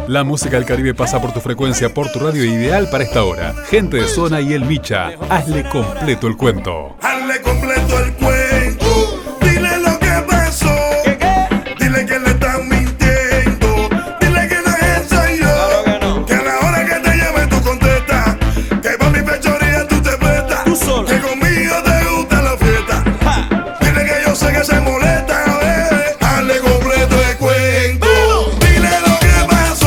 La música del Caribe pasa por tu frecuencia, por tu radio ideal para esta hora. Gente de Zona y El Micha, hazle completo el cuento. Hazle completo el cuento. Dile lo que pasó. Dile que le están mintiendo. Dile que no es soy yo. Que a la hora que te llame tú contestas. Que pa' mi fechoría tú te prestas. Que conmigo te gusta la fiesta. Dile que yo sé que se molesta. Hazle completo el cuento. Dile lo que pasó.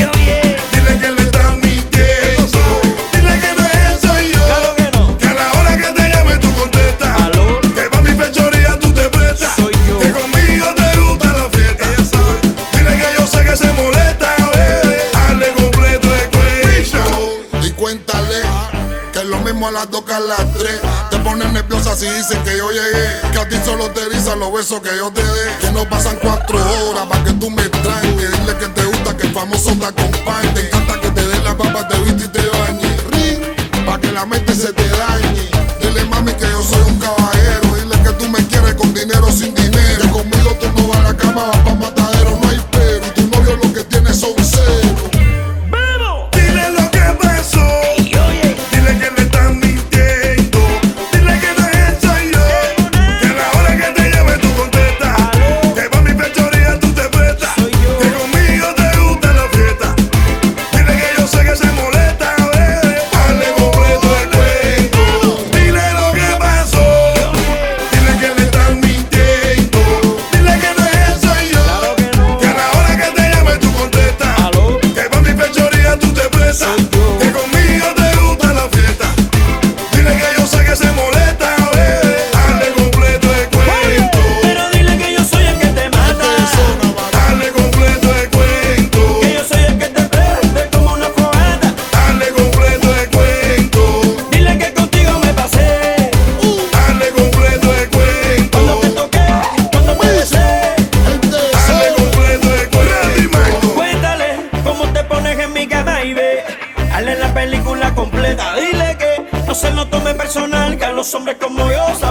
Dile que le están mintiendo. Dile que no es soy yo. Que a la hora que te llame tú contestas. Que pa' mi fechoría tú te prestas. Que conmigo te gusta la fiesta. Dile que yo sé que se molesta. Hazle completo el cuento. Y cuéntale que es lo mismo a las 2 que a las 3. Te pones nerviosa si dicen que yo llegué. Que a ti solo te erizan los besos que yo te dé. Que no pasan 4 horas para que tú me extrañes. Dile que te gusta que el famoso te acompañe. Te encanta que te den las papas, te viste y te bañe. Ring, pa' que la mente se te dañe. Dile mami que yo soy un caballero. Dile que tú me quieres con dinero o sin dinero. Que conmigo tú no vas a la cama, vas pa' matadero, no hay pero. Y tu novio lo que tiene son cero. Dile lo que pasó. Dile que le están mintiendo. Dile que no es soy yo. Que a la hora que te llame tú contestas. Que pa' mi fechoría tú te prestas. Que conmigo te gusta la fiesta. Dile que yo sé que se molesta. Hazle completo el cuento. Dile lo que pasó. Dile que le están mintiendo. Dile que no es soy yo. Que a la hora que te llame tú contestas. Que pa' mi fechoría tú te prestas. Que conmigo te gusta la fiesta. Dile que yo sé que se molesta. Hazle completo el cuento. Pero dile que yo soy el que te mata. Hazle completo el cuento. Que yo soy el que te prende como una fogata. Hazle completo el cuento. Dile que contigo me pasé. Hazle completo el cuento. Cuando te toqué, cuando me besé. Hazle completo el cuento. Cuéntale cómo te pones en mi cama y ve. Hazle la película completa. Dile que no se lo tome personal, que a los hombres como yo